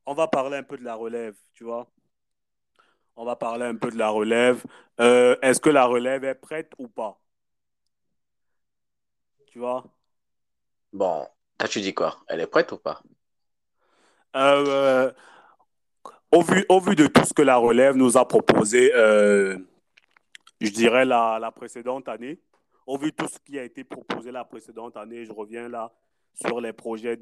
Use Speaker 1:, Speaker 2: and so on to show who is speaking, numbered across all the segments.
Speaker 1: on va parler un peu de la relève, tu vois. On va parler un peu de la relève. Est-ce que la relève est prête ou pas? Tu vois?
Speaker 2: Bon, toi tu dis quoi? Elle est prête ou pas?
Speaker 1: Euh, au vu de tout ce que la relève nous a proposé, je dirais la précédente année, au vu de tout ce qui a été proposé la précédente année, je reviens là sur les projets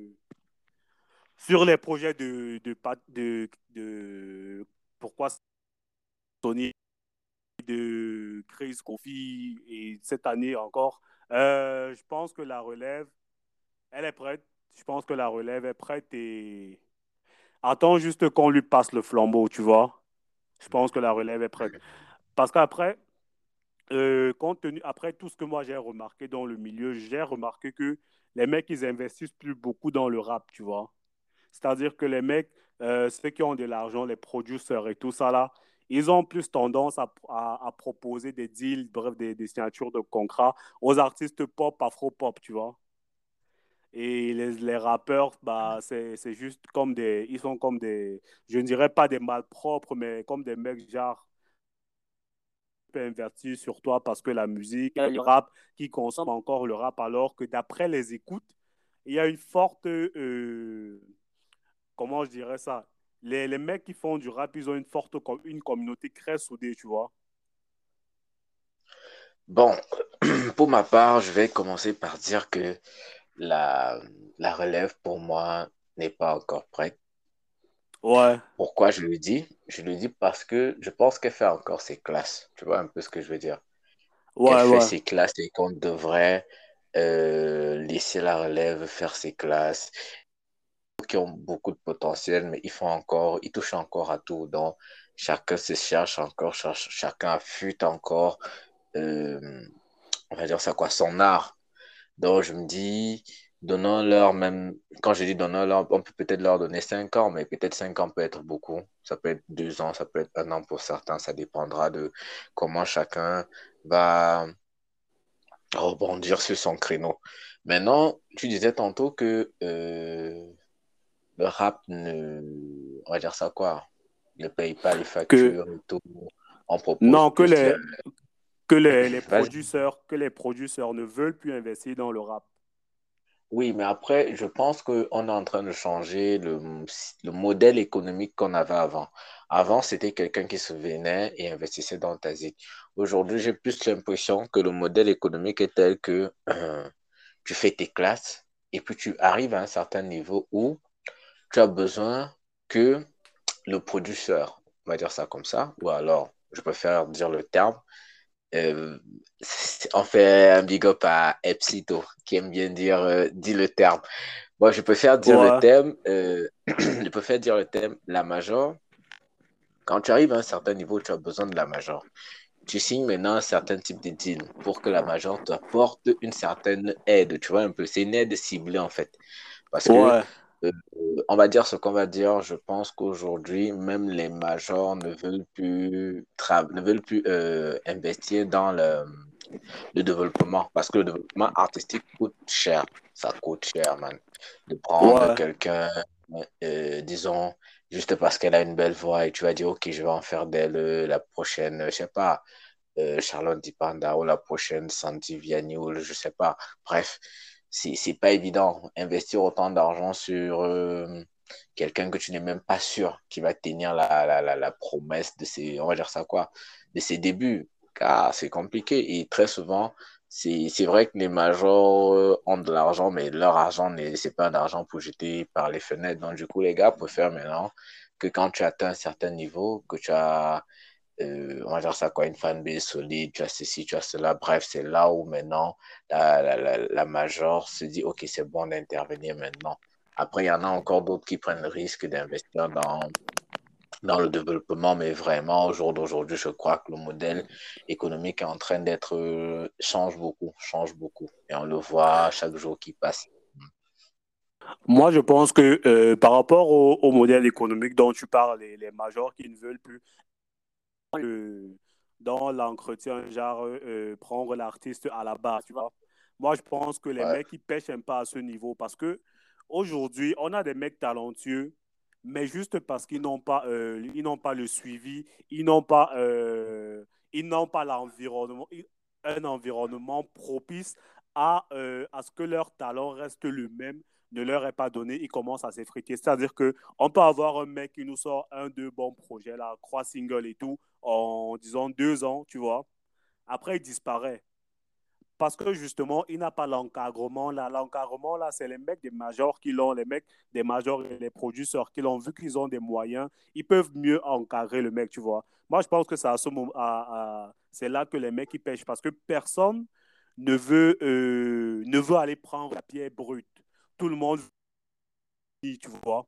Speaker 1: de pourquoi Sony de Chris Kofi et cette année encore. Je pense que la relève, elle est prête. Je pense que la relève est prête et attends juste qu'on lui passe le flambeau, tu vois. Je pense que la relève est prête. Parce qu'après, compte tenu, après tout ce que moi j'ai remarqué dans le milieu, j'ai remarqué que les mecs, ils investissent plus beaucoup dans le rap, tu vois. C'est-à-dire que les mecs, ceux qui ont de l'argent, les producteurs et tout ça là, ils ont plus tendance à proposer des deals, bref, des signatures de contrats aux artistes pop, afro-pop, tu vois. Et les rappeurs, bah, c'est juste comme ils sont comme je ne dirais pas des malpropres, mais comme des mecs genre peu investis sur toi parce que la musique, le rap, qui consomme encore le rap, alors que d'après les écoutes, il y a une forte, comment je dirais ça, les mecs qui font du rap, ils ont une communauté très soudée, tu vois.
Speaker 2: Bon, pour ma part, je vais commencer par dire que la, la relève pour moi n'est pas encore prête.
Speaker 1: Ouais,
Speaker 2: Pourquoi je le dis? Je le dis parce que je pense qu'elle fait encore ses classes. Tu vois un peu ce que je veux dire? Elle
Speaker 1: ouais,
Speaker 2: fait
Speaker 1: ouais.
Speaker 2: ses classes et qu'on devrait laisser la relève faire ses classes. Qui ont beaucoup de potentiel, mais ils touchent encore à tout. Donc, chacun se cherche encore, chacun affûte encore, euh, on va dire ça quoi, son art. Donc, je me dis, donnons-leur même, quand je dis donnons-leur, on peut peut-être leur donner 5 ans, mais peut-être 5 ans peut être beaucoup. Ça peut être 2 ans, ça peut être 1 an pour certains. Ça dépendra de comment chacun va rebondir sur son créneau. Maintenant, tu disais tantôt que le rap on va dire ça quoi, ne paye pas les
Speaker 1: Que,
Speaker 2: factures et tout. On propose
Speaker 1: non,
Speaker 2: plus Vas-y.
Speaker 1: que les producteurs ne veulent plus investir dans le rap.
Speaker 2: Oui, mais après, je pense qu'on est en train de changer le modèle économique qu'on avait avant. Avant, c'était quelqu'un qui se venait et investissait dans ta zik. Aujourd'hui, j'ai plus l'impression que le modèle économique est tel que tu fais tes classes et puis tu arrives à un certain niveau où tu as besoin que le producteur, on va dire ça comme ça, ou alors, je préfère dire le terme, euh, on fait un big up à Epsito, qui aime bien dire, dit le terme. Moi, je préfère dire le
Speaker 1: Ouais,
Speaker 2: thème, je préfère dire le thème, la major. Quand tu arrives à un certain niveau, tu as besoin de la major. Tu signes maintenant un certain type de deal pour que la major t'apporte une certaine aide, tu vois un peu. C'est une aide ciblée, en fait. Parce que
Speaker 1: ouais.
Speaker 2: on va dire ce qu'on va dire. Je pense qu'aujourd'hui, même les majors ne veulent plus investir dans le développement parce que le développement artistique coûte cher. Ça coûte cher, man. De prendre
Speaker 1: Ouais,
Speaker 2: quelqu'un, disons, juste parce qu'elle a une belle voix et tu vas dire, OK, je vais en faire d'elle la prochaine, je sais pas, Charlotte Dipanda ou la prochaine Santi Vianney ou je sais pas. Bref, c'est pas évident. Investir autant d'argent sur quelqu'un que tu n'es même pas sûr qui va tenir la promesse de ses, on va dire ça quoi, de ses débuts. Car c'est compliqué et très souvent, c'est vrai que les majors ont de l'argent, mais leur argent, c'est pas d'argent pour jeter par les fenêtres. Donc, du coup, les gars préfèrent maintenant que quand tu atteins un certain niveau, que tu as on va dire ça quoi, une fanbase solide, tu as ceci, tu as cela. Bref, c'est là où maintenant la major se dit, OK, c'est bon d'intervenir maintenant. Après, il y en a encore d'autres qui prennent le risque d'investir dans le développement, mais vraiment, au jour d'aujourd'hui, je crois que le modèle économique est en train d'être, change beaucoup. Et on le voit chaque jour qui passe.
Speaker 1: moi je pense que par rapport au modèle économique dont tu parles, les majors qui ne veulent plus dans l'entretien, genre prendre l'artiste à la base, tu vois. Moi je pense que les
Speaker 2: Ouais,
Speaker 1: mecs ils pêchent un peu à ce niveau parce que aujourd'hui on a des mecs talentueux mais juste parce ils n'ont pas le suivi, ils n'ont pas un environnement propice à ce que leur talent reste le même, ne leur est pas donné, ils commencent à s'effriter. C'est-à-dire que on peut avoir un mec qui nous sort un, deux bons projets, là, 3 singles et tout, en disant 2 ans, tu vois. Après, il disparaît. Parce que justement, il n'a pas l'encadrement. Là, l'encadrement, là, c'est les mecs des majors qui l'ont, les mecs des majors et les producteurs qui l'ont vu qu'ils ont des moyens. Ils peuvent mieux encadrer le mec, tu vois. Moi, je pense que c'est c'est là que les mecs ils pêchent parce que personne ne veut aller prendre la pierre brute. Tout le monde dit, tu vois.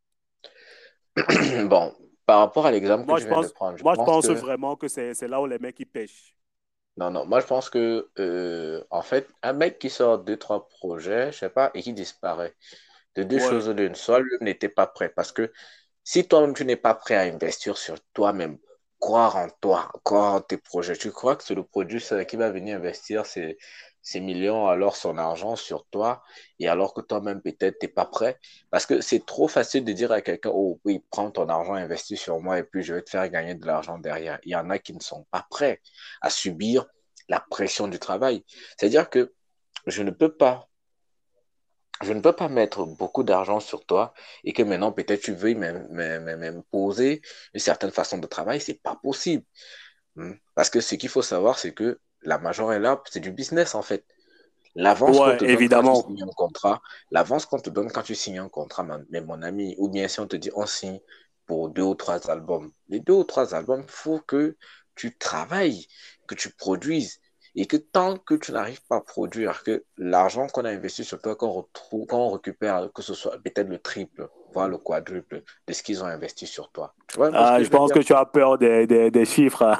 Speaker 2: Bon, par rapport à l'exemple que tu viens de prendre, je
Speaker 1: Moi, je
Speaker 2: pense
Speaker 1: pense
Speaker 2: que
Speaker 1: vraiment que c'est là où les mecs ils pêchent.
Speaker 2: non, non, moi je pense que en fait, un mec qui sort deux, trois projets, je sais pas, et qui disparaît, de deux
Speaker 1: Ouais,
Speaker 2: choses l'une, soit lui n'était pas prêt, parce que si toi-même tu n'es pas prêt à investir sur toi-même, croire en toi, croire en tes projets, tu crois que c'est le producteur qui va venir investir ses millions, alors son argent sur toi, et alors que toi-même peut-être t'es pas prêt, parce que c'est trop facile de dire à quelqu'un, oh oui, prends ton argent, investis sur moi, et puis je vais te faire gagner de l'argent derrière. Il y en a qui ne sont pas prêts à subir la pression du travail. C'est-à-dire que je ne peux pas je ne peux pas mettre beaucoup d'argent sur toi et que maintenant peut-être tu veuilles m'imposer une certaine façon de travail, c'est pas possible. Parce que ce qu'il faut savoir, c'est que la major est là, c'est du business en fait. L'avance qu'on
Speaker 1: ouais,
Speaker 2: te donne quand tu
Speaker 1: évidemment.
Speaker 2: signes un contrat, l'avance qu'on te donne quand tu signes un contrat, mais mon ami, ou bien si on te dit on signe pour 2 ou 3 albums, les 2 ou 3 albums, il faut que tu travailles, que tu produises. Et que tant que tu n'arrives pas à produire, que l'argent qu'on a investi sur toi, qu'on retrouve, qu'on récupère, que ce soit peut-être le triple, voire le quadruple de ce qu'ils ont investi sur toi. Tu vois un peu ce que
Speaker 1: Je
Speaker 2: je veux
Speaker 1: pense
Speaker 2: dire?
Speaker 1: que tu as peur des chiffres.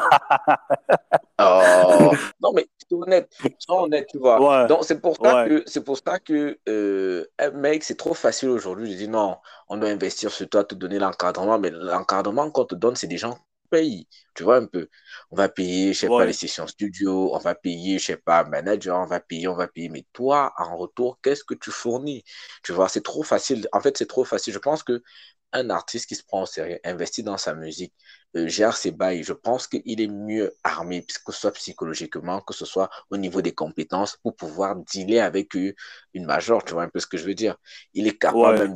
Speaker 2: Oh, non, mais sois honnête, tu vois.
Speaker 1: Ouais,
Speaker 2: Donc,
Speaker 1: ouais,
Speaker 2: c'est pour ça que un mec, c'est trop facile aujourd'hui de dire non, on doit investir sur toi, te donner l'encadrement, mais l'encadrement qu'on te donne, c'est des gens qui payent. Tu vois un peu. On va payer, je sais pas, les
Speaker 1: ouais.
Speaker 2: sessions studio, on va payer, je sais pas, un manager, on va payer. Mais toi, en retour, qu'est-ce que tu fournis? Tu vois, c'est trop facile. En fait, c'est trop facile. Je pense que un artiste qui se prend au sérieux, investit dans sa musique, gère ses bails, je pense qu'il est mieux armé, que ce soit psychologiquement, que ce soit au niveau des compétences, pour pouvoir dealer avec une major, tu vois un peu ce que je veux dire. Il est capable
Speaker 1: Ouais.
Speaker 2: même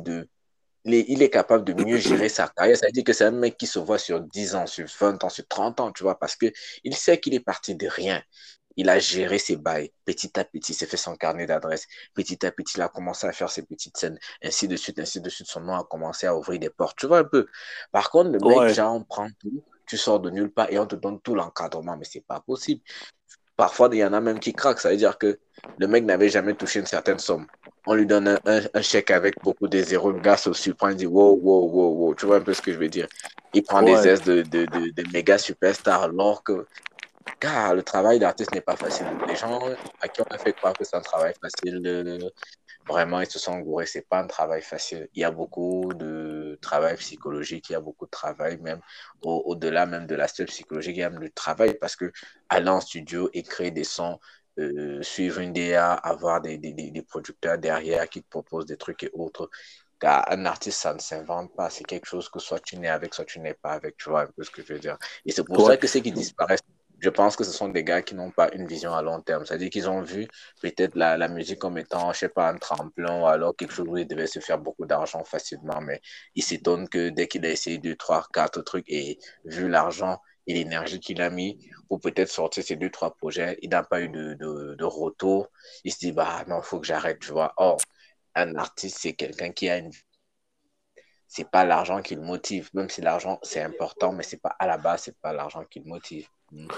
Speaker 2: il est capable de mieux gérer sa carrière. Ça veut dire que c'est un mec qui se voit sur 10 ans, sur 20 ans, sur 30 ans, tu vois, parce que il sait qu'il est parti de rien. Il a géré ses bails petit à petit, il s'est fait son carnet d'adresse. Petit à petit, il a commencé à faire ses petites scènes, ainsi de suite, ainsi de suite. Son nom a commencé à ouvrir des portes. Tu vois un peu. Par contre, le mec,
Speaker 1: Ouais.
Speaker 2: genre, on prend tout, tu sors de nulle part et on te donne tout l'encadrement, mais c'est pas possible. Parfois, il y en a même qui craquent. Ça veut dire que le mec n'avait jamais touché une certaine somme. On lui donne un chèque avec beaucoup de zéros. Le gars se surprend, il dit wow, wow, wow, wow. Tu vois un peu ce que je veux dire. Il prend des
Speaker 1: Ouais.
Speaker 2: aises de méga superstars alors que car le travail d'artiste n'est pas facile. Les gens à qui on a fait croire que c'est un travail facile, vraiment, ils se sont gourés. C'est pas un travail facile. Il y a beaucoup de travail psychologique, il y a beaucoup de travail même au-delà même de l'aspect psychologique, il y a même du travail parce que aller en studio et créer des sons, suivre une DA, avoir des producteurs derrière qui te proposent des trucs et autres. Car un artiste, ça ne s'invente pas. C'est quelque chose que soit tu n'es avec, soit tu n'es pas avec. Tu vois un peu ce que je veux dire. Et c'est pour
Speaker 1: Ouais.
Speaker 2: ça que ceux qui disparaissent, je pense que ce sont des gars qui n'ont pas une vision à long terme. C'est-à-dire qu'ils ont vu peut-être la musique comme étant, je sais pas, un tremplin ou alors quelque chose où il devait se faire beaucoup d'argent facilement. Mais il s'étonne que dès qu'il a essayé 2, 3, 4 trucs et vu l'argent et l'énergie qu'il a mis pour peut-être sortir ces 2, 3 projets, il n'a pas eu de retour. Il se dit, bah non, il faut que j'arrête, tu vois. Or, un artiste, c'est quelqu'un qui a une c'est pas l'argent qui le motive, même si l'argent c'est important, mais c'est pas à la base, c'est pas l'argent qui le motive.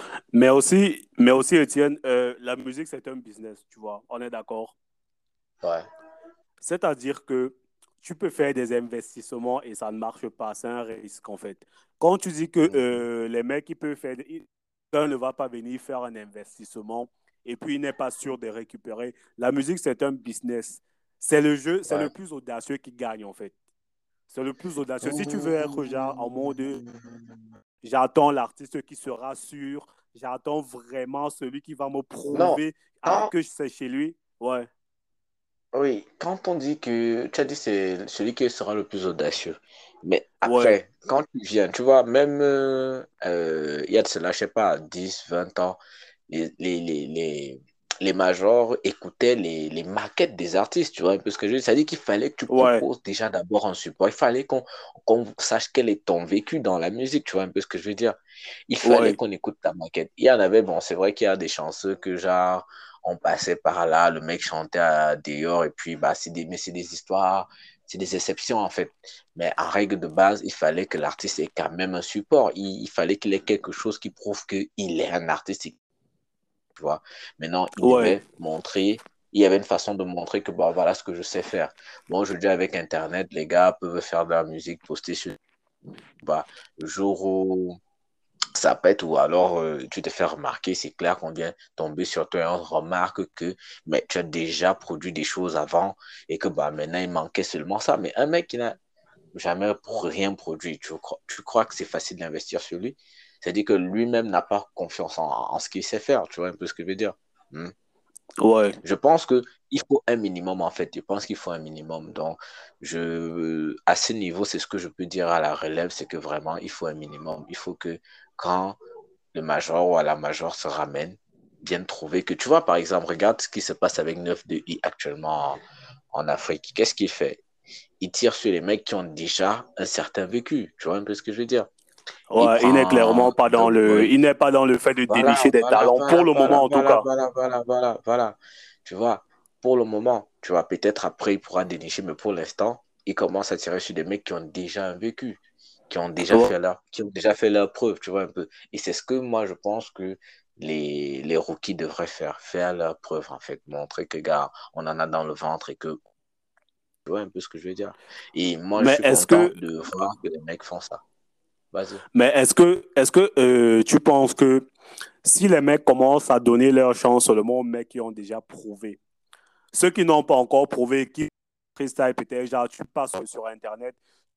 Speaker 1: Mais aussi, Étienne, la musique, c'est un business, tu vois. On est d'accord.
Speaker 2: Ouais.
Speaker 1: C'est-à-dire que tu peux faire des investissements et ça ne marche pas. C'est un risque, en fait. Quand tu dis que
Speaker 2: Mhm.
Speaker 1: les mecs, ils peuvent faire, quelqu'un ne va pas venir faire un investissement et puis il n'est pas sûr de récupérer. La musique, c'est un business. C'est le jeu, c'est le
Speaker 2: Ouais.
Speaker 1: plus audacieux qui gagne, en fait. C'est le plus audacieux. Si tu veux être genre en mode j'attends l'artiste qui sera sûr, j'attends vraiment celui qui va me
Speaker 2: Non,
Speaker 1: prouver
Speaker 2: quand,
Speaker 1: que c'est chez lui. Ouais,
Speaker 2: Oui, quand on dit que, tu as dit c'est celui qui sera le plus audacieux. Mais
Speaker 1: Ouais,
Speaker 2: après, quand tu viens, tu vois, même il y a de cela, je sais pas, 10 20 ans, les, les, les, les, les majors écoutaient les maquettes des artistes, tu vois un peu ce que je veux dire. C'est-à-dire qu'il fallait que tu
Speaker 1: ouais,
Speaker 2: proposes déjà d'abord un support. Il fallait qu'on sache quel est ton vécu dans la musique, tu vois un peu ce que je veux dire. Il fallait
Speaker 1: ouais,
Speaker 2: qu'on écoute ta maquette. Il y en avait, bon, c'est vrai qu'il y a des chanceux que genre on passait par là, le mec chantait à dehors, et puis bah, mais c'est des histoires, c'est des exceptions en fait. Mais en règle de base, il fallait que l'artiste ait quand même un support. Il fallait qu'il ait quelque chose qui prouve qu'il est un artiste, tu vois. Maintenant, il
Speaker 1: ouais,
Speaker 2: devait montrer, il y avait une façon de montrer que bah, voilà ce que je sais faire. Bon, aujourd'hui, avec Internet, les gars peuvent faire de la musique, poster sur bah, le jour où ça pète ou alors tu te fais remarquer, c'est clair qu'on vient tomber sur toi et on remarque que mais tu as déjà produit des choses avant et que bah, maintenant il manquait seulement ça. Mais un mec qui n'a jamais rien produit, tu crois que c'est facile d'investir sur lui? C'est-à-dire que lui-même n'a pas confiance en ce qu'il sait faire, tu vois un peu ce que je veux dire? Hmm.
Speaker 1: ouais,
Speaker 2: Je pense que il faut un minimum en fait. Je pense qu'il faut un minimum. Donc, à ce niveau, c'est ce que je peux dire à la relève, c'est que vraiment, il faut un minimum. Il faut que quand le major ou à la major se ramène, vienne trouver que, tu vois, par exemple, regarde ce qui se passe avec 9 de I actuellement en Afrique. Qu'est-ce qu'il fait? Il tire sur les mecs qui ont déjà un certain vécu. Tu vois un peu ce que je veux dire? Il
Speaker 1: ouais.
Speaker 2: prend Joe Boy.
Speaker 1: Il n'est pas dans le fait de dénicher
Speaker 2: Voilà,
Speaker 1: des
Speaker 2: voilà,
Speaker 1: talents, pour
Speaker 2: voilà,
Speaker 1: le moment
Speaker 2: voilà,
Speaker 1: en tout
Speaker 2: voilà,
Speaker 1: cas.
Speaker 2: voilà, voilà, voilà, voilà. Tu vois, pour le moment, tu vois, peut-être après, il pourra dénicher, mais pour l'instant, il commence à tirer sur des mecs qui ont déjà un vécu,
Speaker 1: Ouais,
Speaker 2: qui ont déjà fait leur preuve, tu vois, un peu. Et c'est ce que moi, je pense que les rookies devraient faire leur preuve, en fait, montrer que, gars, on en a dans le ventre et que, tu vois un peu ce que je veux dire. Et moi, je
Speaker 1: mais
Speaker 2: suis content de voir que les mecs font ça. Vas-y.
Speaker 1: est-ce que tu penses que si les mecs commencent à donner leur chance seulement aux mecs qui ont déjà prouvé, ceux qui n'ont pas encore prouvé, qui freestyle peut-être, genre tu passes sur Internet,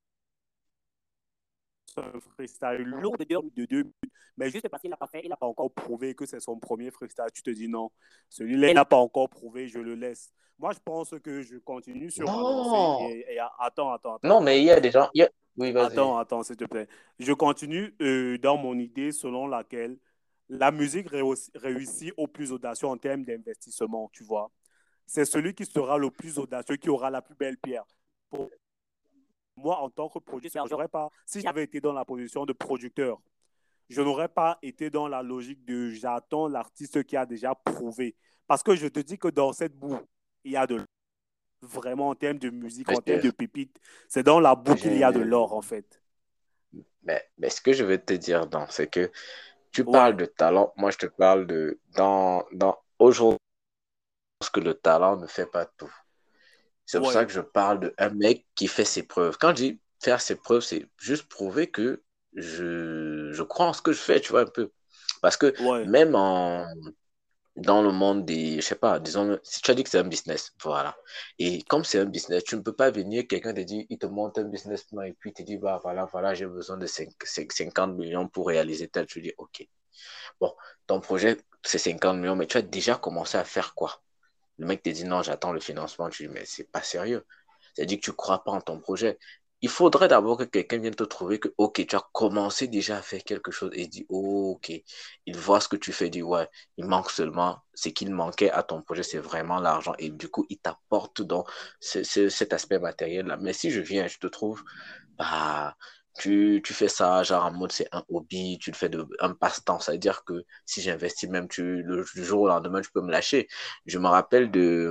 Speaker 1: un freestyle lourd de 2 minutes, mais juste parce qu'il n'a pas fait, il n'a pas encore prouvé que c'est son premier freestyle, tu te dis non, celui-là, il n'a pas encore prouvé, je le laisse. Moi, je pense que je continue sur ma lancée
Speaker 2: Non,
Speaker 1: attends,
Speaker 2: non, mais il y a des gens. Oui, vas-y.
Speaker 1: s'il te plaît. Je continue dans mon idée selon laquelle la musique réussit au plus audacieux en termes d'investissement, tu vois. C'est celui qui sera le plus audacieux qui aura la plus belle pierre. Pour moi, en tant que producteur, j'aurais pas, si j'avais été dans la position de producteur, je n'aurais pas été dans la logique de j'attends l'artiste qui a déjà prouvé. Parce que je te dis que dans cette boue, il y a de vraiment en termes de musique, en termes de
Speaker 2: Je,
Speaker 1: pépites, c'est dans la boue qu'il y a de
Speaker 2: je,
Speaker 1: l'or en fait.
Speaker 2: mais ce que je vais te dire, donc, c'est que tu parles
Speaker 1: Ouais,
Speaker 2: de talent, moi je te parle aujourd'hui, je pense que le talent ne fait pas tout. C'est pour ça
Speaker 1: ouais,
Speaker 2: que je parle de un mec qui fait ses preuves. Quand je dis faire ses preuves, c'est juste prouver que je crois en ce que je fais, tu vois, un peu. Parce que
Speaker 1: ouais,
Speaker 2: même dans le monde des, je sais pas, disons, si tu as dit que c'est un business, voilà. Et comme c'est un business, tu ne peux pas venir, quelqu'un te dit, il te monte un business plan et puis il te dit, bah voilà, voilà, j'ai besoin de 50 millions pour réaliser tel. Tu dis, ok. Bon, ton projet, c'est 50 millions, mais tu as déjà commencé à faire quoi? Le mec te dit, non, j'attends le financement. Tu dis, mais c'est pas sérieux. C'est-à-dire que tu crois pas en ton projet. Il faudrait d'abord que quelqu'un vienne te trouver que, ok, tu as commencé déjà à faire quelque chose et dit, oh, ok, il voit ce que tu fais, il dit, ouais, il manque seulement, ce qu'il manquait à ton projet, c'est vraiment l'argent. Et du coup, il t'apporte dans cet aspect matériel-là. Mais si je viens, je te trouve, bah, tu fais ça, genre en mode c'est un hobby, tu le fais un passe-temps. Ça veut dire que si j'investis même, du jour au lendemain, tu peux me lâcher. Je me rappelle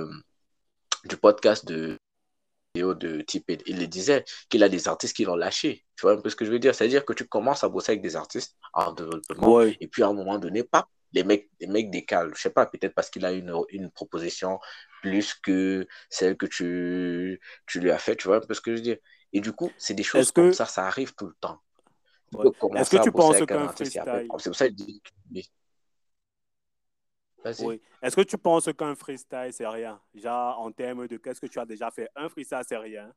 Speaker 2: du podcast de Tipeee. Il le disait qu'il a des artistes qui l'ont lâché. Tu vois un peu ce que je veux dire? C'est-à-dire que tu commences à bosser avec des artistes en développement
Speaker 1: ouais.
Speaker 2: et puis à un moment donné, pas les mecs décalent. Je sais pas, peut-être parce qu'il a une proposition plus que celle que tu lui as fait. Tu vois un peu ce que je veux dire? Et du coup, c'est des choses
Speaker 1: Est-ce
Speaker 2: comme
Speaker 1: que,
Speaker 2: ça arrive tout le temps. Tu
Speaker 1: ouais.
Speaker 2: peux
Speaker 1: Est-ce que
Speaker 2: commencer à
Speaker 1: tu
Speaker 2: bosser
Speaker 1: penses
Speaker 2: avec un
Speaker 1: qu'un
Speaker 2: artiste et après,
Speaker 1: freestyle,
Speaker 2: c'est pour ça que je dis, oui, vas-y.
Speaker 1: oui. Est-ce que tu penses qu'un freestyle, c'est rien? Genre, en termes de qu'est-ce que tu as déjà fait? Un freestyle, c'est rien.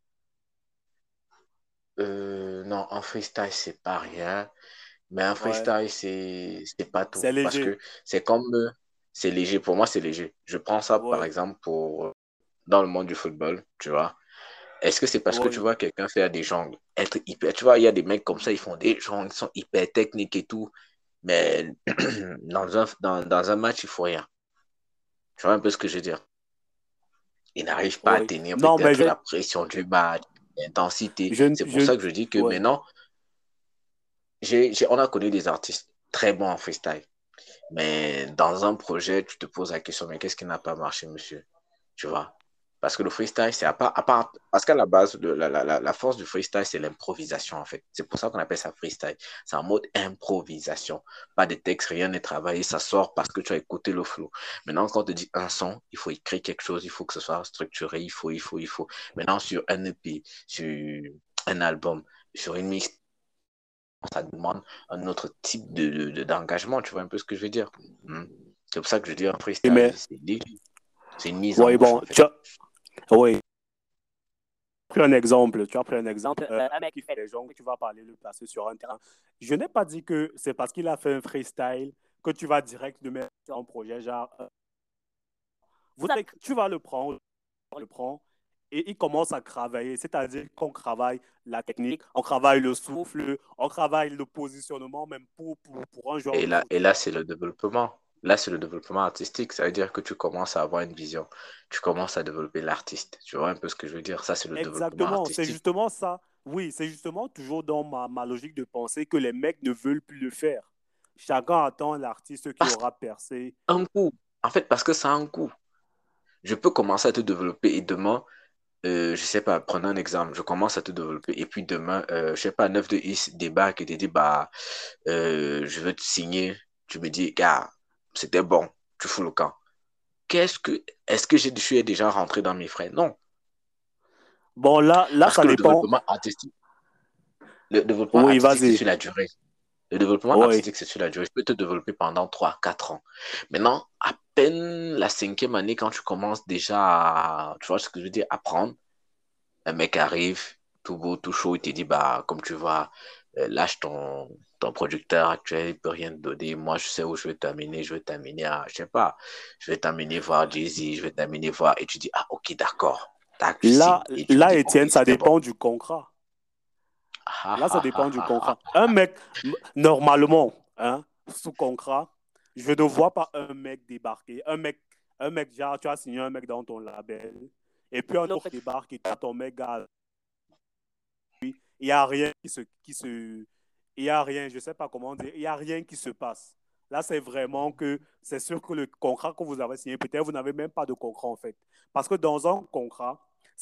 Speaker 2: Non, un freestyle, c'est pas rien. Mais un
Speaker 1: Ouais.
Speaker 2: freestyle, c'est pas tout.
Speaker 1: C'est
Speaker 2: Parce
Speaker 1: léger.
Speaker 2: que c'est comme, c'est léger. Pour moi, c'est léger. Je prends ça, par
Speaker 1: Ouais.
Speaker 2: exemple, pour dans le monde du football, tu vois. Est-ce que c'est parce que tu
Speaker 1: Oui,
Speaker 2: vois quelqu'un faire des jongles, être hyper, tu vois, il y a des mecs comme ça, ils font des jongles, ils sont hyper techniques et tout, mais dans un match, il faut rien. Tu vois un peu ce que je veux dire? Ils n'arrivent pas à
Speaker 1: oui.
Speaker 2: tenir
Speaker 1: Non, mais
Speaker 2: peut-être la pression du match, l'intensité.
Speaker 1: je,
Speaker 2: C'est pour
Speaker 1: je,
Speaker 2: ça que je dis que
Speaker 1: ouais.
Speaker 2: maintenant, on a connu des artistes très bons en freestyle. Mais dans un projet, tu te poses la question, mais qu'est-ce qui n'a pas marché, monsieur? Tu vois? Parce que le freestyle, c'est parce qu'à la base, la force du freestyle, c'est l'improvisation, en fait. C'est pour ça qu'on appelle ça freestyle. C'est en mode improvisation. Pas de texte, rien n'est travaillé, ça sort parce que tu as écouté le flow. Maintenant, quand on te dit un son, il faut écrire quelque chose, il faut que ce soit structuré, il faut. Maintenant, sur un EP, sur un album, sur une mix, ça demande un autre type d'engagement, tu vois un peu ce que je veux dire. Hmm. C'est pour ça que je dis un freestyle,
Speaker 1: Mais,
Speaker 2: c'est une mise en
Speaker 1: oui,
Speaker 2: bouche,
Speaker 1: bon,
Speaker 2: en fait.
Speaker 1: oui, pris un exemple. Tu as pris un exemple. Un mec qui fait des jongles, tu vas parler le placer sur un terrain. Je n'ai pas dit que c'est parce qu'il a fait un freestyle que tu vas direct le mettre sur un projet. Genre, tu vas le prends et il commence à travailler. C'est-à-dire qu'on travaille la technique, on travaille le souffle, on travaille le positionnement, même pour un joueur
Speaker 2: Et
Speaker 1: de
Speaker 2: là,
Speaker 1: foot.
Speaker 2: et là, c'est le développement. Là, c'est le développement artistique. Ça veut dire que tu commences à avoir une vision. Tu commences à développer l'artiste. Tu vois un peu ce que je veux dire? Ça, c'est le développement
Speaker 1: Exactement, c'est
Speaker 2: artistique.
Speaker 1: justement ça. Oui, c'est justement toujours dans ma logique de penser que les mecs ne veulent plus le faire. Chacun attend l'artiste qui
Speaker 2: Parce
Speaker 1: aura percé.
Speaker 2: qu'un coup, en fait, parce que ça a un coût. Je peux commencer à te développer et demain, je sais pas, prenons un exemple. Je commence à te développer et puis demain, je sais pas, 9 de Is débarque et te dit, bah, je veux te signer. Tu me dis, gars, c'était bon. Tu fous le camp. Est-ce que je suis déjà rentré dans mes frais? Non.
Speaker 1: Bon, là,
Speaker 2: Parce
Speaker 1: ça
Speaker 2: que
Speaker 1: dépend.
Speaker 2: le développement
Speaker 1: Oui,
Speaker 2: artistique, c'est
Speaker 1: vas-y.
Speaker 2: sur la durée. Le développement
Speaker 1: Oui.
Speaker 2: artistique, c'est sur la durée. Je peux te développer pendant 3 4 ans. Maintenant, à peine la cinquième année, quand tu commences déjà à, tu vois ce que je veux dire, apprendre, un mec arrive, tout beau, tout chaud, il te dit, bah, comme tu vois, lâche ton producteur actuel, il peut rien te donner. Moi, je sais où je vais t'amener. Je vais t'amener à, je sais pas, je vais t'amener voir Jay-Z, je vais t'amener voir. Et tu dis, ah, ok, d'accord. Tac, tu signes. Et tu
Speaker 1: Là,
Speaker 2: dis, ok,
Speaker 1: Étienne, ça
Speaker 2: c'était bon.
Speaker 1: dépend du contrat.
Speaker 2: Ah,
Speaker 1: Là, ça
Speaker 2: ah,
Speaker 1: dépend
Speaker 2: ah,
Speaker 1: du
Speaker 2: ah,
Speaker 1: contrat.
Speaker 2: ah.
Speaker 1: Un mec, normalement, hein, sous contrat, je ne vois pas un mec débarquer. Un mec, genre, tu as signé un mec dans ton label, et puis un autre débarque et tu as ton mec, gars, il n'y a rien il y a rien, je ne sais pas comment dire, il n'y a rien qui se passe. Là, c'est vraiment que c'est sûr que le contrat que vous avez signé, peut-être vous n'avez même pas de contrat en fait. Parce que dans un contrat,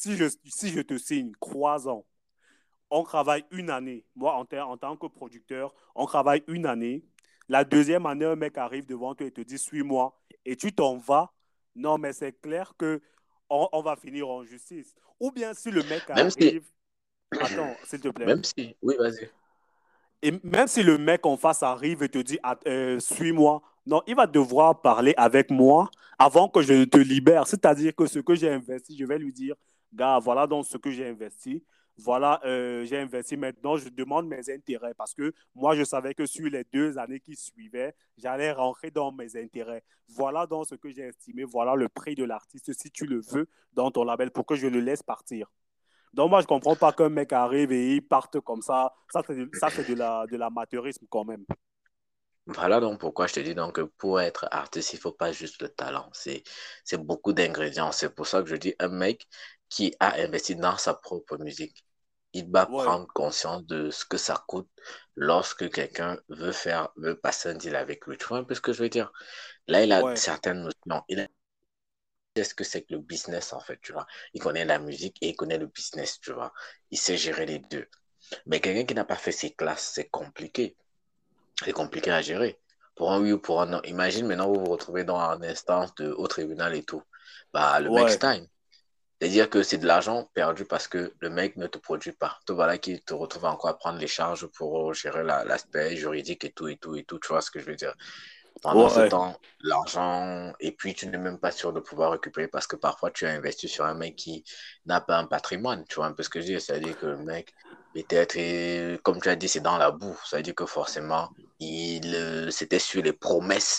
Speaker 1: si je te signe 3 ans, on travaille une année. Moi, en tant que producteur, on travaille une année. La deuxième année, un mec arrive devant toi et te dit, suis-moi, et tu t'en vas. Non, mais c'est clair que on va finir en justice. Ou bien si le mec
Speaker 2: Même si,
Speaker 1: arrive, attends, s'il te plaît.
Speaker 2: même si, oui, vas-y.
Speaker 1: Et même si le mec en face arrive et te dit, suis-moi, non, il va devoir parler avec moi avant que je ne te libère. C'est-à-dire que ce que j'ai investi, je vais lui dire, gars, voilà donc ce que j'ai investi. Voilà, j'ai investi maintenant, je demande mes intérêts parce que moi, je savais que sur les 2 années qui suivaient, j'allais rentrer dans mes intérêts. Voilà donc ce que j'ai estimé, voilà le prix de l'artiste si tu le veux dans ton label pour que je le laisse partir. Donc, moi, je ne comprends pas qu'un mec arrive et il parte comme ça. Ça, c'est de l'amateurisme quand même.
Speaker 2: Voilà donc pourquoi je te dis donc que pour être artiste, il faut pas juste le talent. C'est beaucoup d'ingrédients. C'est pour ça que je dis un mec qui a investi dans sa propre musique, il va
Speaker 1: Ouais,
Speaker 2: prendre conscience de ce que ça coûte lorsque quelqu'un veut passer un deal avec lui. Tu vois un peu ce que je veux dire? Là, il a
Speaker 1: ouais.
Speaker 2: certaines notions. Il sait ce que c'est que le business, en fait, tu vois. Il connaît la musique et il connaît le business, tu vois. Il sait gérer les deux. Mais quelqu'un qui n'a pas fait ses classes, c'est compliqué. C'est compliqué à gérer. Pour un oui ou pour un non. Imagine maintenant vous vous retrouvez dans une instance au tribunal et tout. Bah, le mec
Speaker 1: Ouais,
Speaker 2: Stein. C'est-à-dire que c'est de l'argent perdu parce que le mec ne te produit pas. Tout voilà qui te retrouve encore à prendre les charges pour gérer l'aspect juridique et tout, et tout, et tout. Tu vois ce que je veux dire? Pendant ce
Speaker 1: ouais,
Speaker 2: temps, l'argent, et puis tu n'es même pas sûr de pouvoir récupérer parce que parfois tu as investi sur un mec qui n'a pas un patrimoine. Tu vois un peu ce que je dis? C'est-à-dire que le mec, peut-être, comme tu as dit, c'est dans la boue. C'est-à-dire que forcément, c'était sur les promesses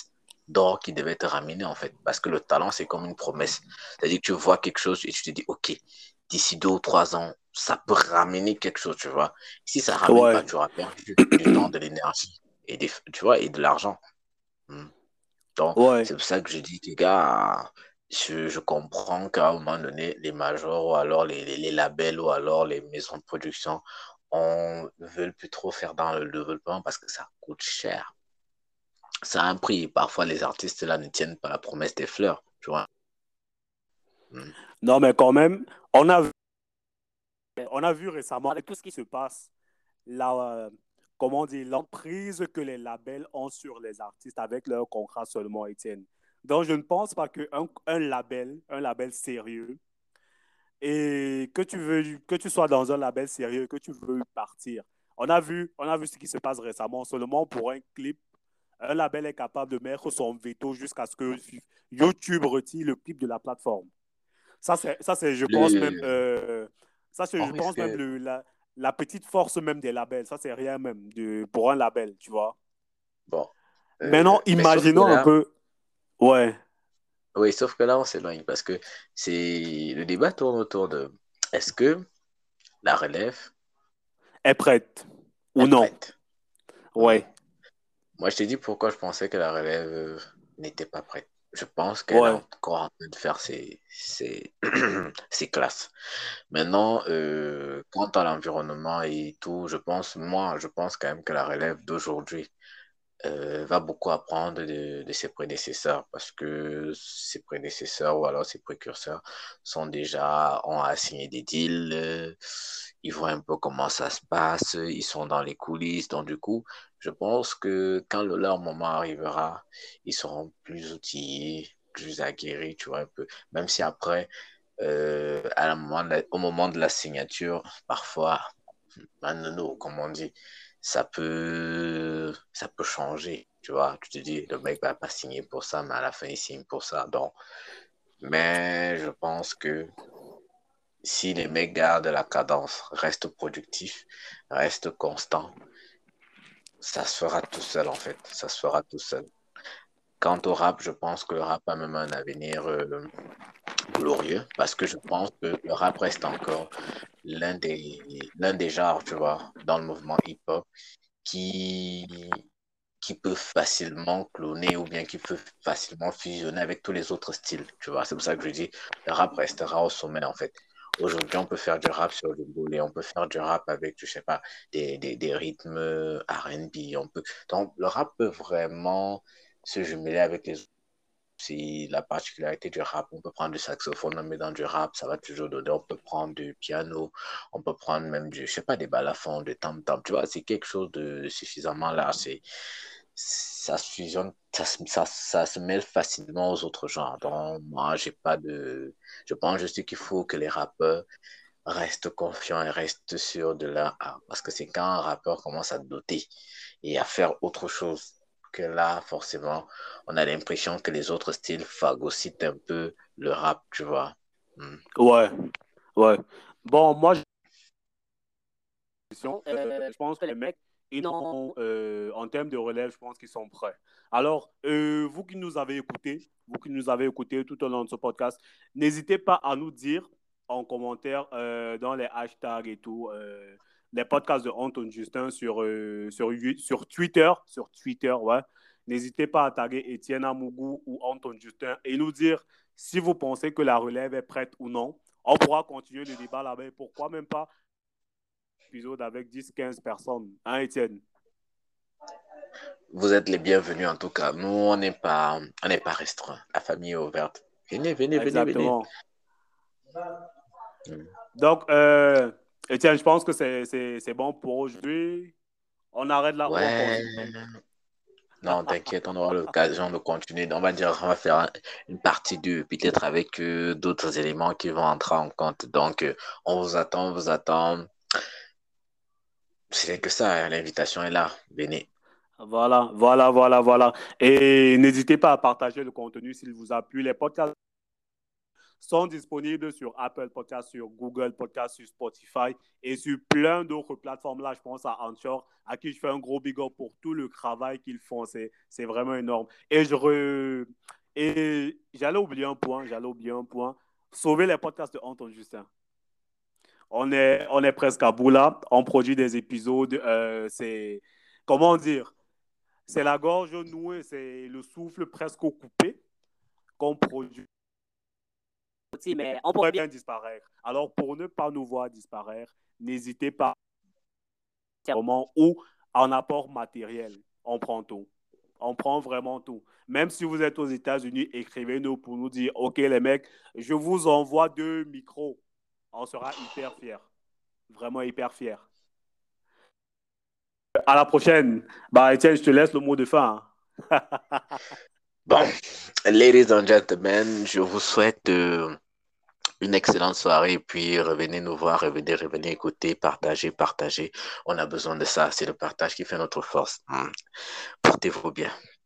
Speaker 2: d'or qui devait te ramener, en fait. Parce que le talent, c'est comme une promesse. C'est-à-dire que tu vois quelque chose et tu te dis, OK, d'ici 2 ou 3 ans, ça peut ramener quelque chose, tu vois. Si ça ne ramène pas,
Speaker 1: Ouais,
Speaker 2: tu auras perdu du temps, de l'énergie et tu vois, et de l'argent. Hmm. Donc,
Speaker 1: ouais.
Speaker 2: c'est pour ça que je dis, les gars, je comprends qu'à un moment donné, les majors ou alors les labels ou alors les maisons de production, on ne veut plus trop faire dans le développement parce que ça coûte cher. Ça a un prix. Parfois, les artistes là ne tiennent pas la promesse des fleurs, tu vois. Mm.
Speaker 1: Non, mais quand même, on a vu récemment avec tout ce qui se passe, la, comment dire, l'emprise que les labels ont sur les artistes avec leur contrat seulement, Étienne. Donc, je ne pense pas un label sérieux, et que tu sois dans un label sérieux, que tu veux partir. On a vu ce qui se passe récemment. Seulement pour un clip, un label est capable de mettre son veto jusqu'à ce que YouTube retire le clip de la plateforme. Ça, c'est, je pense même,
Speaker 2: Le...
Speaker 1: ça, c'est,
Speaker 2: On
Speaker 1: je pense même
Speaker 2: risque...
Speaker 1: la petite force même des labels. Ça, c'est rien même pour un label, tu vois.
Speaker 2: Bon.
Speaker 1: Maintenant,
Speaker 2: Mais sauf que
Speaker 1: imaginons un
Speaker 2: là,
Speaker 1: peu, ouais,
Speaker 2: oui, sauf que là, on s'éloigne parce que le débat tourne autour de est-ce que la relève
Speaker 1: est prête ou
Speaker 2: est
Speaker 1: non.
Speaker 2: prête? Hmm.
Speaker 1: Ouais,
Speaker 2: Moi, je t'ai dit pourquoi je pensais que la relève n'était pas prête. Je pense qu'elle est
Speaker 1: ouais.
Speaker 2: encore en train de faire ses classes. Maintenant, quant à l'environnement et tout, je pense quand même que la relève d'aujourd'hui va beaucoup apprendre de ses prédécesseurs parce que ses prédécesseurs ou alors ses précurseurs ont assigné des deals, ils voient un peu comment ça se passe, ils sont dans les coulisses, donc du coup, je pense que quand leur moment arrivera, ils seront plus outillés, plus aguerris, tu vois, un peu, même si après, au moment de la signature, parfois, Manano, comme on dit, ça peut changer, tu vois. Tu te dis, le mec va pas signer pour ça, mais à la fin, il signe pour ça. Donc, mais je pense que si les mecs gardent la cadence, restent productifs, restent constants, ça se fera tout seul, en fait. Ça se fera tout seul. Quant au rap, je pense que le rap a même un avenir glorieux parce que je pense que le rap reste encore l'un des genres, tu vois, dans le mouvement hip-hop qui, qui peut facilement cloner ou bien qui peut facilement fusionner avec tous les autres styles, tu vois. C'est pour ça que je dis, le rap restera au sommet, en fait. Aujourd'hui, on peut faire du rap sur le boulet, on peut faire du rap avec, je sais pas, des rythmes R&B, on peut... Donc, le rap peut vraiment se jumeler avec les autres. C'est la particularité du rap. On peut prendre du saxophone, on met dans du rap, ça va toujours donner. On peut prendre du piano, on peut prendre même je sais pas, des balafons, des tam-tam. Tu vois, c'est quelque chose de suffisamment large. Ça se fusionne, ça se mêle facilement aux autres genres. Donc, moi, j'ai pas de, je pense juste qu'il faut que les rappeurs restent confiants et restent sûrs de leur art. Parce que c'est quand un rappeur commence à doter et à faire autre chose que là, forcément, on a l'impression que les autres styles phagocytent un peu le rap, tu vois. Hmm.
Speaker 1: Ouais, ouais. Bon, moi, je pense que les mecs, en termes de relève, je pense qu'ils sont prêts. Alors, vous qui nous avez écoutés tout au long de ce podcast, n'hésitez pas à nous dire en commentaire dans les hashtags et tout, les podcasts de Anton Justin sur Twitter, ouais. N'hésitez pas à taguer Étienne Amougou ou Anton Justin et nous dire si vous pensez que la relève est prête ou non. On pourra continuer le débat là-bas. Pourquoi même pas épisode avec 10 15 personnes. Hein, Étienne?
Speaker 2: Vous êtes les bienvenus en tout cas. Nous, on n'est pas restreint. La famille est ouverte. Venez, venez, venez, venez.
Speaker 1: Exactement.
Speaker 2: Hmm.
Speaker 1: Donc, Étienne, je pense que c'est bon pour aujourd'hui. On arrête là ou on
Speaker 2: Ouais,
Speaker 1: continue?
Speaker 2: non, t'inquiète, on aura l'occasion de continuer. On va dire, on va faire une partie 2, peut-être avec d'autres éléments qui vont entrer en compte. Donc, on vous attend, on vous attend. C'est que ça, hein, l'invitation est là. Venez.
Speaker 1: Voilà, voilà, voilà, voilà. Et n'hésitez pas à partager le contenu s'il vous a plu. Les podcasts sont disponibles sur Apple Podcast, sur Google Podcast, sur Spotify et sur plein d'autres plateformes. Là, je pense à Anchor, à qui je fais un gros big up pour tout le travail qu'ils font. C'est vraiment énorme. Et j'allais oublier un point, Sauver les podcasts de Anton Justin. On est presque à bout là. On produit des épisodes. Comment dire? C'est la gorge nouée, c'est le souffle presque coupé qu'on produit. Mais on pourrait bien disparaître. Alors, pour ne pas nous voir disparaître, n'hésitez pas ou en apport matériel. On prend tout. On prend vraiment tout. Même si vous êtes aux États-Unis, écrivez-nous pour nous dire, OK les mecs, je vous envoie 2 micros. On sera hyper fiers. Vraiment hyper fiers. À la prochaine. Bah, Étienne, je te laisse le mot de fin.
Speaker 2: Bon, ladies and gentlemen, je vous souhaite une excellente soirée et puis revenez nous voir, revenez écouter, partager. On a besoin de ça. C'est le partage qui fait notre force. Portez-vous bien.